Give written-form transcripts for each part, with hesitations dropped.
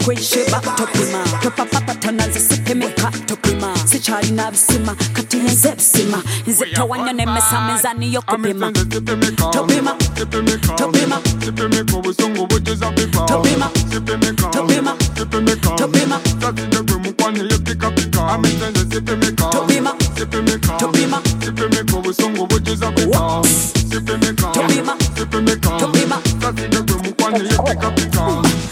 kwesheba topima topapapa tanaze sipimika topima sichari na bisima kati yenze bisima nze tawanya nemesa mezani yokupima topima topima sipimika obusongo bugeza pipa topima sipimika topima topima tatidegwe mukwanye yepikapika amisenze sipimika topima sipimika topima sipimika obusongo bugeza pipa sipimika topima sipimika topima tatidegwe mukwanye yepikapika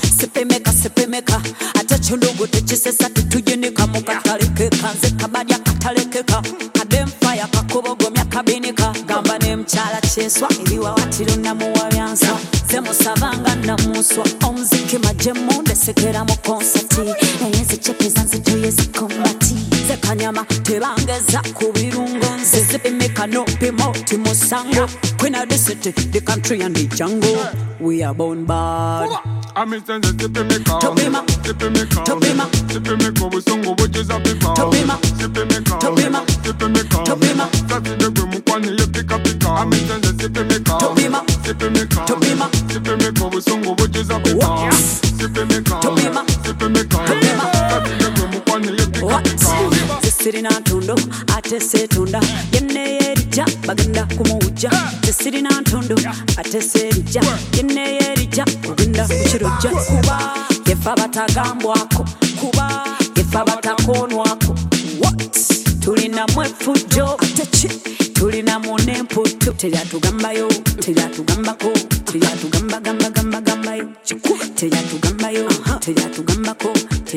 sipimika ate chulugu techisesa titujinika mukatalekeka nze kabadya katalekeka kademfaya kakubogomya kabinika gamba ne mchala cheswa iliwa watiro namuwabyansa zemusabanga namuswa omuziki majemu ndesekera mu konsati eyezichekeza nzituye zikombati zekanyama tebangeza ku birungo nze zipimika nopimo timusango Queen of the city, the country and the jungle we are born bad amisenze sipimika topima sipimika topima sipimika obusongo bugeza pipa topima sipimika topima sipimika topima tatidegwe mukwanye yepikapika amisenze sipimika topima sipimika topima sipimika obusongo bugeza pipa sipimika topima sipimika topima tatidegwe mukwanye yepikapika zisirina ntondo ate setunda yenne yerija bagenda kumuwujja zisirina ntondo ate serija yenne yerija kugenda kukirojja kuba yefa batagambwako kuba yefa batakonwako tulina mwefujjo atechi tulina munemputu teryatugambayo teryatugambako teryatugambagambagambagambayo teryatugambayo teryatugambako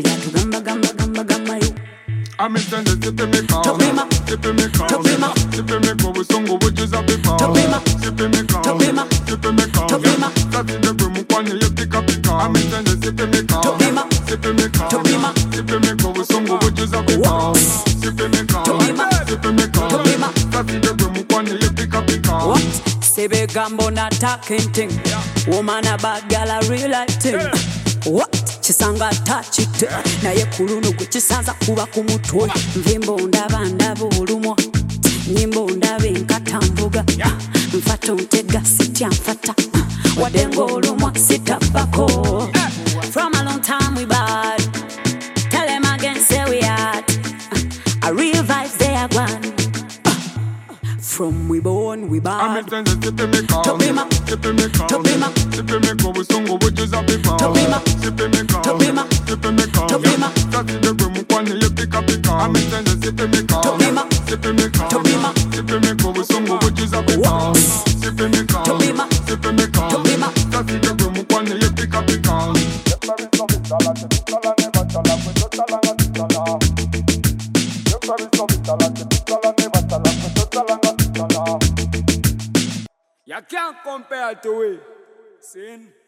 teryatugambagambagambagambayo amisenze sipimika topima sipimika topima sipimika obusongo bugeza pipa topima sipimika topima sipimika topima tatidegwe mukwanye yepikapika amisenze sipimika topima sipimika topima sipimika obusongo bugeza pipa sipimika topima sipimika topima tatidegwe mukwanye yepikapika sebegambo natakenting woman abagala relating kisanga tachite naye kulunu kukisanza kuba ku mutwe nvimbo ndaba olumwa nyimbo ndabe nkatambuga nfata ontega sitya nfata wadengo olumwa sitapako from a long time we bad tell them again say we hard a real vibes they are gone from we born we bad amisenze sipimika topima sipimika topima sipimika obusongo bugeza pipa topima sipimika topima sipimika topima tatidegwe mukwanye yepikapika amisenze sipimika topima sipimika topima sipimika obusongo bugeza pipa sipimika topima sipimika topima tatidegwe mukwanye yepikapika You can't compare to it. Sin.